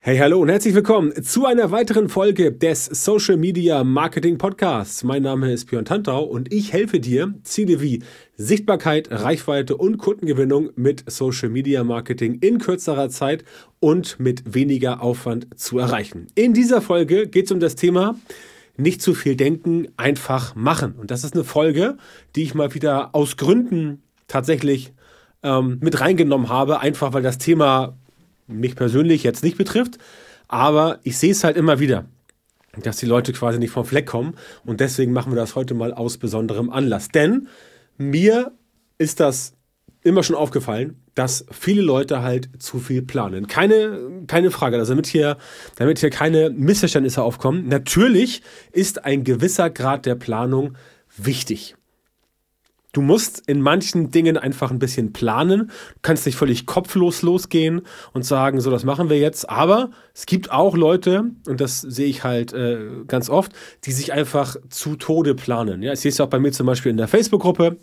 Hey, hallo und herzlich willkommen zu einer weiteren Folge des Social Media Marketing Podcasts. Mein Name ist Björn Tantau und ich helfe dir, Ziele wie Sichtbarkeit, Reichweite und Kundengewinnung mit Social Media Marketing in kürzerer Zeit und mit weniger Aufwand zu erreichen. In dieser Folge geht es um das Thema nicht zu viel denken, einfach machen. Und das ist eine Folge, die ich mal wieder aus Gründen tatsächlich mit reingenommen habe, einfach weil das Thema mich persönlich jetzt nicht betrifft, aber ich sehe es halt immer wieder, dass die Leute quasi nicht vom Fleck kommen und deswegen machen wir das heute mal aus besonderem Anlass. Denn mir ist das immer schon aufgefallen, dass viele Leute halt zu viel planen. Keine Frage, also damit hier keine Missverständnisse aufkommen. Natürlich ist ein gewisser Grad der Planung wichtig. Du musst in manchen Dingen einfach ein bisschen planen. Du kannst nicht völlig kopflos losgehen und sagen, so, das machen wir jetzt. Aber es gibt auch Leute, und das sehe ich halt ganz oft, die sich einfach zu Tode planen. Ja, ich sehe es auch bei mir zum Beispiel in der Facebook-Gruppe.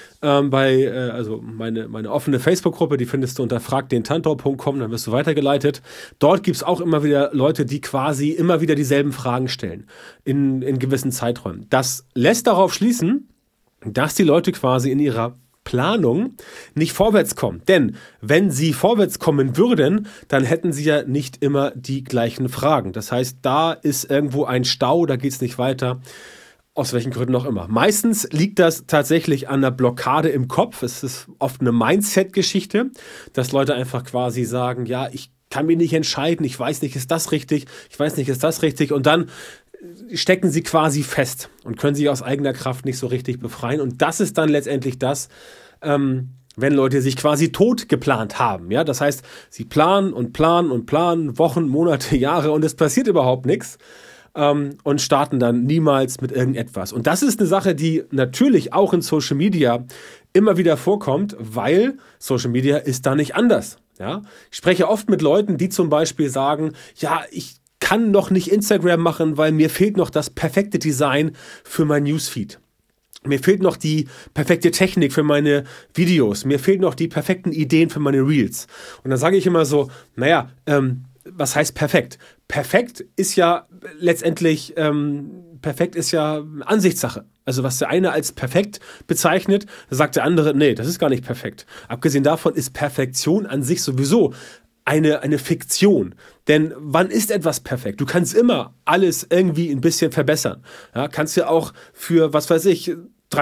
Also meine offene Facebook-Gruppe, die findest du unter fragdentantau.com, dann wirst du weitergeleitet. Dort gibt es auch immer wieder Leute, die quasi immer wieder dieselben Fragen stellen in gewissen Zeiträumen. Das lässt darauf schließen, dass die Leute quasi in ihrer Planung nicht vorwärts kommen. Denn wenn sie vorwärts kommen würden, dann hätten sie ja nicht immer die gleichen Fragen. Das heißt, da ist irgendwo ein Stau, da geht es nicht weiter. Aus welchen Gründen auch immer. Meistens liegt das tatsächlich an einer Blockade im Kopf. Es ist oft eine Mindset-Geschichte, dass Leute einfach quasi sagen, ja, ich kann mich nicht entscheiden, ich weiß nicht, ist das richtig, ich weiß nicht, ist das richtig. Und dann stecken sie quasi fest und können sich aus eigener Kraft nicht so richtig befreien. Und das ist dann letztendlich das, wenn Leute sich quasi tot geplant haben. Ja? Das heißt, sie planen und planen und planen, Wochen, Monate, Jahre und es passiert überhaupt nichts und starten dann niemals mit irgendetwas. Und das ist eine Sache, die natürlich auch in Social Media immer wieder vorkommt, weil Social Media ist da nicht anders. Ja? Ich spreche oft mit Leuten, die zum Beispiel sagen, ja, ich kann noch nicht Instagram machen, weil mir fehlt noch das perfekte Design für mein Newsfeed. Mir fehlt noch die perfekte Technik für meine Videos. Mir fehlen noch die perfekten Ideen für meine Reels. Und dann sage ich immer so, naja, was heißt perfekt? Perfekt ist ja letztendlich, perfekt ist ja Ansichtssache. Also was der eine als perfekt bezeichnet, sagt der andere, nee, das ist gar nicht perfekt. Abgesehen davon ist Perfektion an sich sowieso eine Fiktion. Denn wann ist etwas perfekt? Du kannst immer alles irgendwie ein bisschen verbessern. Ja, kannst ja auch für, was weiß ich,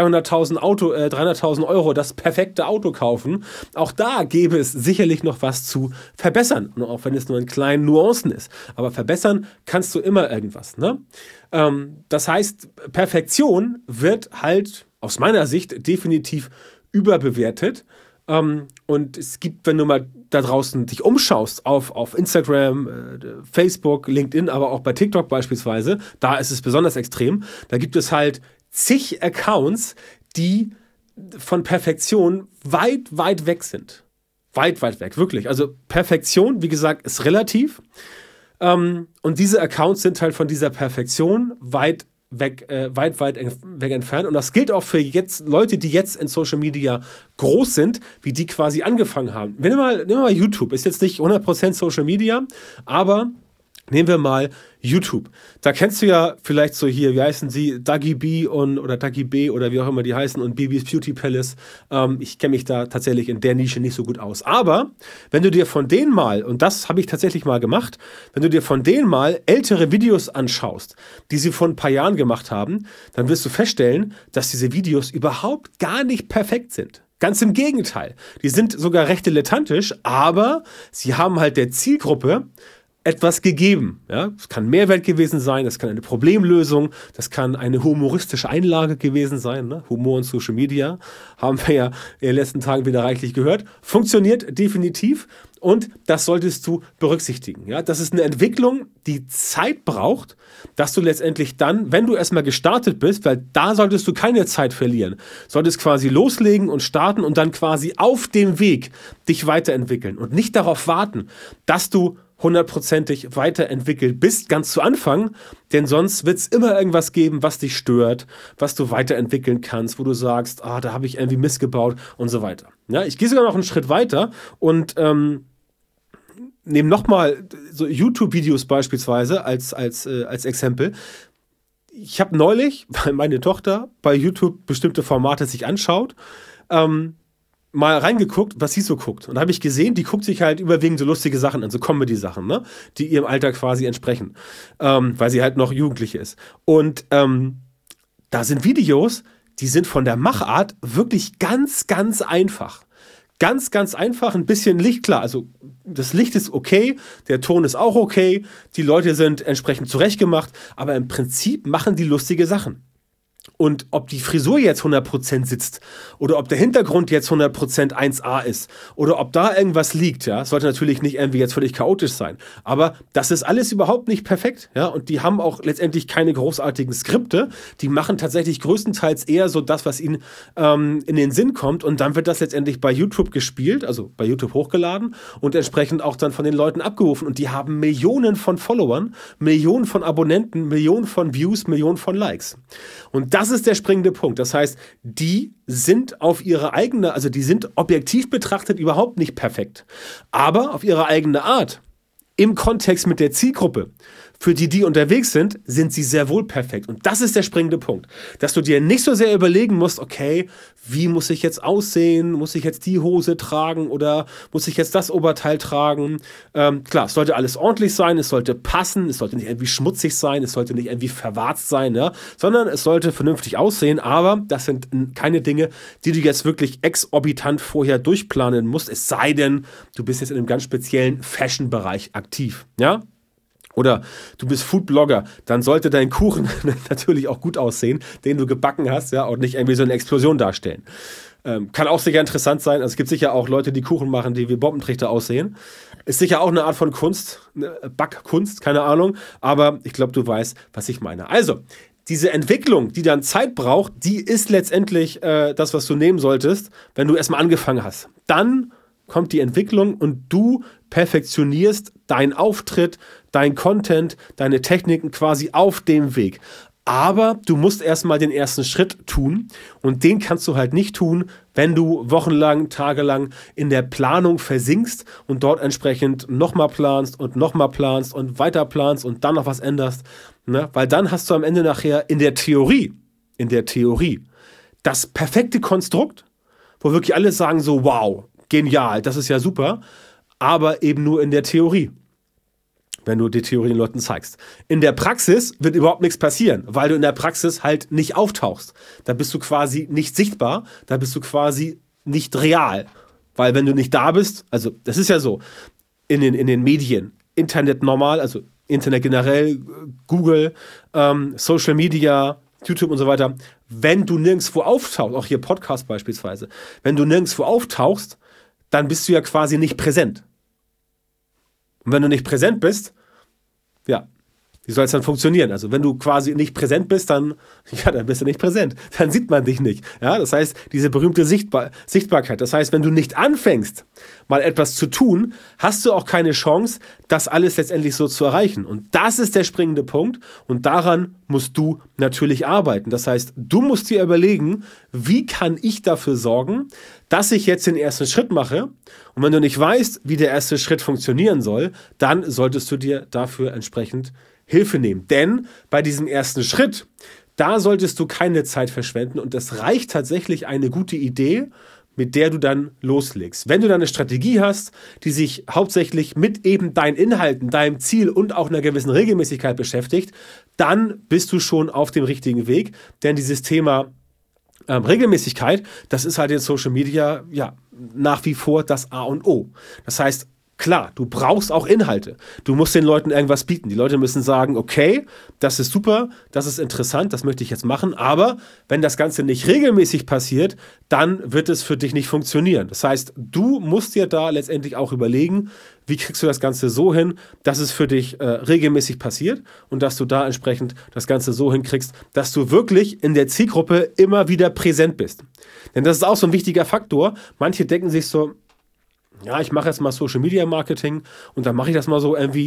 300.000 Euro das perfekte Auto kaufen. Auch da gäbe es sicherlich noch was zu verbessern. Auch wenn es nur in kleinen Nuancen ist. Aber verbessern kannst du immer irgendwas. Ne? Das heißt, Perfektion wird halt aus meiner Sicht definitiv überbewertet. Und es gibt, wenn du mal da draußen dich umschaust auf Instagram, Facebook, LinkedIn, aber auch bei TikTok beispielsweise, da ist es besonders extrem, da gibt es halt zig Accounts, die von Perfektion weit, weit weg sind. Weit, weit weg, wirklich. Also Perfektion, wie gesagt, ist relativ. Und diese Accounts sind halt von dieser Perfektion weit weg entfernt. Und das gilt auch für jetzt Leute, die jetzt in Social Media groß sind, wie die quasi angefangen haben. Nimm mal YouTube, ist jetzt nicht 100% Social Media, aber nehmen wir mal YouTube. Da kennst du ja vielleicht so hier, wie heißen sie, Dagi B oder Dagi B oder wie auch immer die heißen und Bibis Beauty Palace. Ich kenne mich da tatsächlich in der Nische nicht so gut aus. Aber wenn du dir von denen mal, und das habe ich tatsächlich mal gemacht, wenn du dir von denen mal ältere Videos anschaust, die sie vor ein paar Jahren gemacht haben, dann wirst du feststellen, dass diese Videos überhaupt gar nicht perfekt sind. Ganz im Gegenteil. Die sind sogar recht dilettantisch, aber sie haben halt der Zielgruppe etwas gegeben. Ja? Das kann Mehrwert gewesen sein, das kann eine Problemlösung, das kann eine humoristische Einlage gewesen sein. Ne? Humor und Social Media haben wir ja in den letzten Tagen wieder reichlich gehört. Funktioniert definitiv und das solltest du berücksichtigen. Ja? Das ist eine Entwicklung, die Zeit braucht, dass du letztendlich dann, wenn du erstmal gestartet bist, weil da solltest du keine Zeit verlieren, solltest quasi loslegen und starten und dann quasi auf dem Weg dich weiterentwickeln und nicht darauf warten, dass du 100%ig weiterentwickelt bist, ganz zu Anfang, denn sonst wird es immer irgendwas geben, was dich stört, was du weiterentwickeln kannst, wo du sagst, da habe ich irgendwie Mist gebaut und so weiter. Ja, ich gehe sogar noch einen Schritt weiter und nehme nochmal so YouTube-Videos beispielsweise als Exempel. Ich habe neulich, weil meine Tochter bei YouTube bestimmte Formate sich anschaut, mal reingeguckt, was sie so guckt. Und da habe ich gesehen, die guckt sich halt überwiegend so lustige Sachen an, so Comedy-Sachen, ne? Die ihrem Alter quasi entsprechen, weil sie halt noch Jugendliche ist. Und da sind Videos, die sind von der Machart wirklich ganz, ganz einfach. Ganz, ganz einfach, ein bisschen Licht, klar. Also das Licht ist okay, der Ton ist auch okay, die Leute sind entsprechend zurechtgemacht, aber im Prinzip machen die lustige Sachen. Und ob die Frisur jetzt 100% sitzt oder ob der Hintergrund jetzt 100% 1A ist oder ob da irgendwas liegt, ja, sollte natürlich nicht irgendwie jetzt völlig chaotisch sein. Aber das ist alles überhaupt nicht perfekt, ja, und die haben auch letztendlich keine großartigen Skripte. Die machen tatsächlich größtenteils eher so das, was ihnen in den Sinn kommt, und dann wird das letztendlich bei YouTube gespielt, also bei YouTube hochgeladen und entsprechend auch dann von den Leuten abgerufen, und die haben Millionen von Followern, Millionen von Abonnenten, Millionen von Views, Millionen von Likes. Und das ist der springende Punkt. Das heißt, die sind auf ihre eigene, also die sind objektiv betrachtet überhaupt nicht perfekt. Aber auf ihre eigene Art, im Kontext mit der Zielgruppe, für die unterwegs sind sie sehr wohl perfekt. Und das ist der springende Punkt. Dass du dir nicht so sehr überlegen musst, okay, wie muss ich jetzt aussehen? Muss ich jetzt die Hose tragen oder muss ich jetzt das Oberteil tragen? Klar, es sollte alles ordentlich sein, es sollte passen, es sollte nicht irgendwie schmutzig sein, es sollte nicht irgendwie verwarzt sein, ja? Sondern es sollte vernünftig aussehen. Aber das sind keine Dinge, die du jetzt wirklich exorbitant vorher durchplanen musst. Es sei denn, du bist jetzt in einem ganz speziellen Fashion-Bereich aktiv, ja? Oder du bist Foodblogger, dann sollte dein Kuchen natürlich auch gut aussehen, den du gebacken hast, ja, und nicht irgendwie so eine Explosion darstellen. Kann auch sicher interessant sein. Also es gibt sicher auch Leute, die Kuchen machen, die wie Bombentrichter aussehen. Ist sicher auch eine Art von Kunst, Backkunst, keine Ahnung. Aber ich glaube, du weißt, was ich meine. Also, diese Entwicklung, die dann Zeit braucht, die ist letztendlich das, was du nehmen solltest, wenn du erstmal angefangen hast. Dann kommt die Entwicklung und du perfektionierst deinen Auftritt, dein Content, deine Techniken quasi auf dem Weg. Aber du musst erstmal den ersten Schritt tun, und den kannst du halt nicht tun, wenn du wochenlang, tagelang in der Planung versinkst und dort entsprechend nochmal planst und weiter planst und dann noch was änderst. Ne? Weil dann hast du am Ende nachher in der Theorie das perfekte Konstrukt, wo wirklich alle sagen so, wow, genial, das ist ja super, aber eben nur in der Theorie, wenn du die Theorie den Leuten zeigst. In der Praxis wird überhaupt nichts passieren, weil du in der Praxis halt nicht auftauchst. Da bist du quasi nicht sichtbar, da bist du quasi nicht real. Weil wenn du nicht da bist, also das ist ja so, in den Medien, Internet normal, also Internet generell, Google, Social Media, YouTube und so weiter, wenn du nirgendwo auftauchst, auch hier Podcast beispielsweise, wenn du nirgendwo auftauchst, dann bist du ja quasi nicht präsent. Und wenn du nicht präsent bist, ja, wie soll es dann funktionieren? Also wenn du quasi nicht präsent bist, dann bist du nicht präsent. Dann sieht man dich nicht. Ja, das heißt, diese berühmte Sichtbarkeit. Das heißt, wenn du nicht anfängst, mal etwas zu tun, hast du auch keine Chance, das alles letztendlich so zu erreichen. Und das ist der springende Punkt. Und daran musst du natürlich arbeiten. Das heißt, du musst dir überlegen, wie kann ich dafür sorgen, dass ich jetzt den ersten Schritt mache. Und wenn du nicht weißt, wie der erste Schritt funktionieren soll, dann solltest du dir dafür entsprechend Hilfe nehmen. Denn bei diesem ersten Schritt, da solltest du keine Zeit verschwenden, und es reicht tatsächlich eine gute Idee, mit der du dann loslegst. Wenn du dann eine Strategie hast, die sich hauptsächlich mit eben deinen Inhalten, deinem Ziel und auch einer gewissen Regelmäßigkeit beschäftigt, dann bist du schon auf dem richtigen Weg. Denn dieses Thema Regelmäßigkeit, das ist halt in Social Media ja nach wie vor das A und O. Das heißt, klar, du brauchst auch Inhalte. Du musst den Leuten irgendwas bieten. Die Leute müssen sagen, okay, das ist super, das ist interessant, das möchte ich jetzt machen. Aber wenn das Ganze nicht regelmäßig passiert, dann wird es für dich nicht funktionieren. Das heißt, du musst dir da letztendlich auch überlegen, wie kriegst du das Ganze so hin, dass es für dich regelmäßig passiert und dass du da entsprechend das Ganze so hinkriegst, dass du wirklich in der Zielgruppe immer wieder präsent bist. Denn das ist auch so ein wichtiger Faktor. Manche denken sich so, ja, ich mache jetzt mal Social Media Marketing und dann mache ich das mal so irgendwie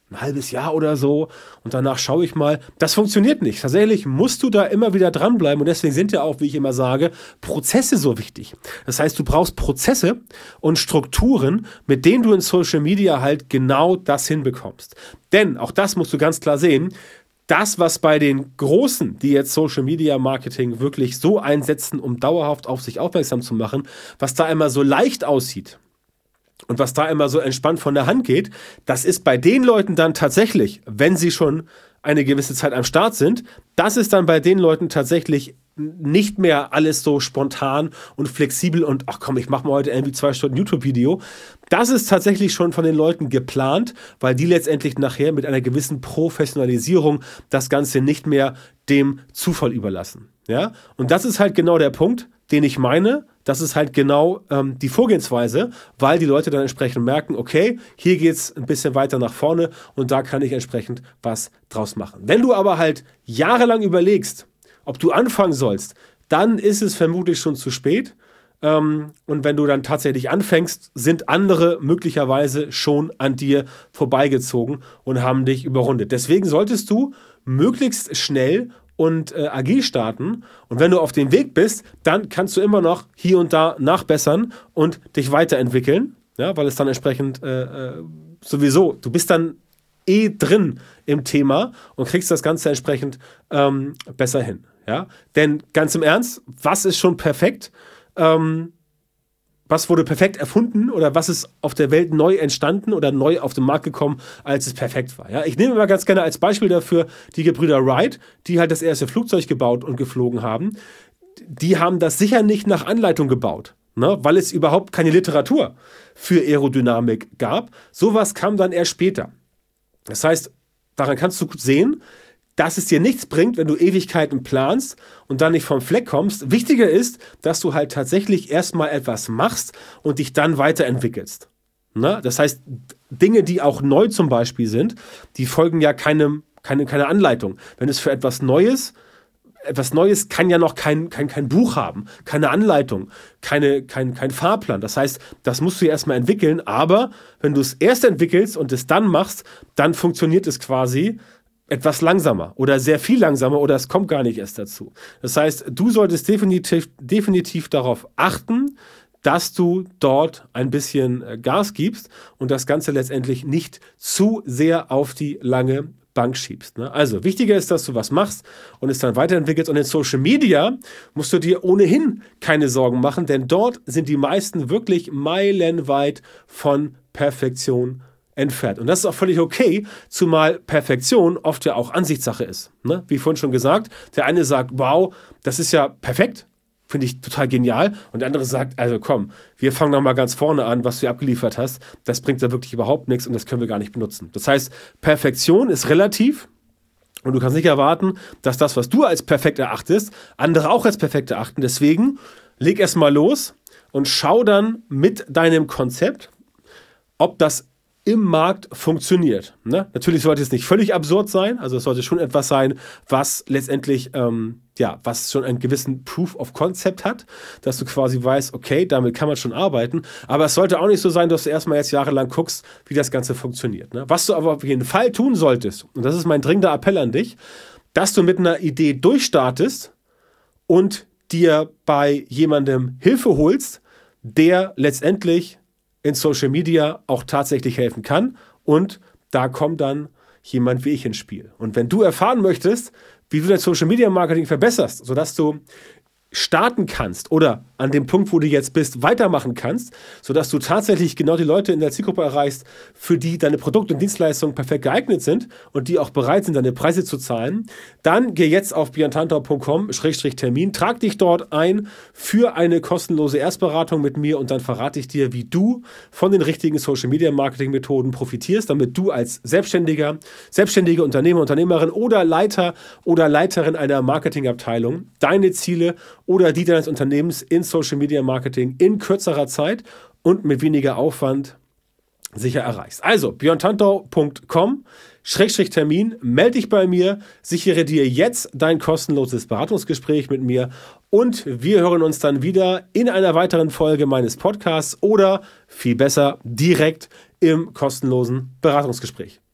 ein halbes Jahr oder so und danach schaue ich mal. Das funktioniert nicht. Tatsächlich musst du da immer wieder dranbleiben und deswegen sind ja auch, wie ich immer sage, Prozesse so wichtig. Das heißt, du brauchst Prozesse und Strukturen, mit denen du in Social Media halt genau das hinbekommst. Denn, auch das musst du ganz klar sehen, das, was bei den Großen, die jetzt Social Media Marketing wirklich so einsetzen, um dauerhaft auf sich aufmerksam zu machen, was da immer so leicht aussieht, und was da immer so entspannt von der Hand geht, das ist bei den Leuten dann tatsächlich, wenn sie schon eine gewisse Zeit am Start sind, das ist dann bei den Leuten tatsächlich nicht mehr alles so spontan und flexibel und ach komm, ich mache mal heute irgendwie 2 Stunden YouTube-Video. Das ist tatsächlich schon von den Leuten geplant, weil die letztendlich nachher mit einer gewissen Professionalisierung das Ganze nicht mehr dem Zufall überlassen. Ja? Und das ist halt genau der Punkt, den ich meine. Das ist halt genau die Vorgehensweise, weil die Leute dann entsprechend merken, okay, hier geht es ein bisschen weiter nach vorne und da kann ich entsprechend was draus machen. Wenn du aber halt jahrelang überlegst, ob du anfangen sollst, dann ist es vermutlich schon zu spät. Und wenn du dann tatsächlich anfängst, sind andere möglicherweise schon an dir vorbeigezogen und haben dich überrundet. Deswegen solltest du möglichst schnell und agil starten. Und wenn du auf dem Weg bist, dann kannst du immer noch hier und da nachbessern und dich weiterentwickeln, ja, weil es dann entsprechend sowieso, du bist dann drin im Thema und kriegst das Ganze entsprechend besser hin. Ja? Denn ganz im Ernst, was ist schon perfekt? Was wurde perfekt erfunden oder was ist auf der Welt neu entstanden oder neu auf den Markt gekommen, als es perfekt war. Ja, ich nehme mal ganz gerne als Beispiel dafür die Gebrüder Wright, die halt das erste Flugzeug gebaut und geflogen haben. Die haben das sicher nicht nach Anleitung gebaut, ne, weil es überhaupt keine Literatur für Aerodynamik gab. Sowas kam dann erst später. Das heißt, daran kannst du sehen, dass es dir nichts bringt, wenn du Ewigkeiten planst und dann nicht vom Fleck kommst. Wichtiger ist, dass du halt tatsächlich erstmal etwas machst und dich dann weiterentwickelst. Ne? Das heißt, Dinge, die auch neu zum Beispiel sind, die folgen ja keine Anleitung. Wenn es für etwas Neues kann ja noch kein Buch haben, keine Anleitung, kein Fahrplan. Das heißt, das musst du ja erstmal entwickeln, aber wenn du es erst entwickelst und es dann machst, dann funktioniert es quasi etwas langsamer oder sehr viel langsamer oder es kommt gar nicht erst dazu. Das heißt, du solltest definitiv darauf achten, dass du dort ein bisschen Gas gibst und das Ganze letztendlich nicht zu sehr auf die lange Bank schiebst. Ne? Also, wichtiger ist, dass du was machst und es dann weiterentwickelst. Und in Social Media musst du dir ohnehin keine Sorgen machen, denn dort sind die meisten wirklich meilenweit von Perfektion entfernt. Und das ist auch völlig okay, zumal Perfektion oft ja auch Ansichtssache ist. Ne? Wie vorhin schon gesagt, der eine sagt, wow, das ist ja perfekt, finde ich total genial. Und der andere sagt, also komm, wir fangen noch mal ganz vorne an, was du abgeliefert hast. Das bringt da wirklich überhaupt nichts und das können wir gar nicht benutzen. Das heißt, Perfektion ist relativ und du kannst nicht erwarten, dass das, was du als perfekt erachtest, andere auch als perfekt erachten. Deswegen leg erst mal los und schau dann mit deinem Konzept, ob das im Markt funktioniert. Ne? Natürlich sollte es nicht völlig absurd sein, also es sollte schon etwas sein, was letztendlich, was schon einen gewissen Proof of Concept hat, dass du quasi weißt, okay, damit kann man schon arbeiten, aber es sollte auch nicht so sein, dass du erstmal jetzt jahrelang guckst, wie das Ganze funktioniert. Ne? Was du aber auf jeden Fall tun solltest, und das ist mein dringender Appell an dich, dass du mit einer Idee durchstartest und dir bei jemandem Hilfe holst, der letztendlich in Social Media auch tatsächlich helfen kann und da kommt dann jemand wie ich ins Spiel. Und wenn du erfahren möchtest, wie du dein Social Media Marketing verbesserst, sodass du starten kannst oder an dem Punkt, wo du jetzt bist, weitermachen kannst, sodass du tatsächlich genau die Leute in der Zielgruppe erreichst, für die deine Produkte und Dienstleistungen perfekt geeignet sind und die auch bereit sind, deine Preise zu zahlen, dann geh jetzt auf björntantau.com/Termin, trag dich dort ein für eine kostenlose Erstberatung mit mir und dann verrate ich dir, wie du von den richtigen Social Media Marketing Methoden profitierst, damit du als selbstständige Unternehmer, Unternehmerin oder Leiter oder Leiterin einer Marketingabteilung deine Ziele oder die deines Unternehmens in Social Media Marketing in kürzerer Zeit und mit weniger Aufwand sicher erreichst. Also björntantau.com/Termin, melde dich bei mir, sichere dir jetzt dein kostenloses Beratungsgespräch mit mir und wir hören uns dann wieder in einer weiteren Folge meines Podcasts oder viel besser direkt im kostenlosen Beratungsgespräch.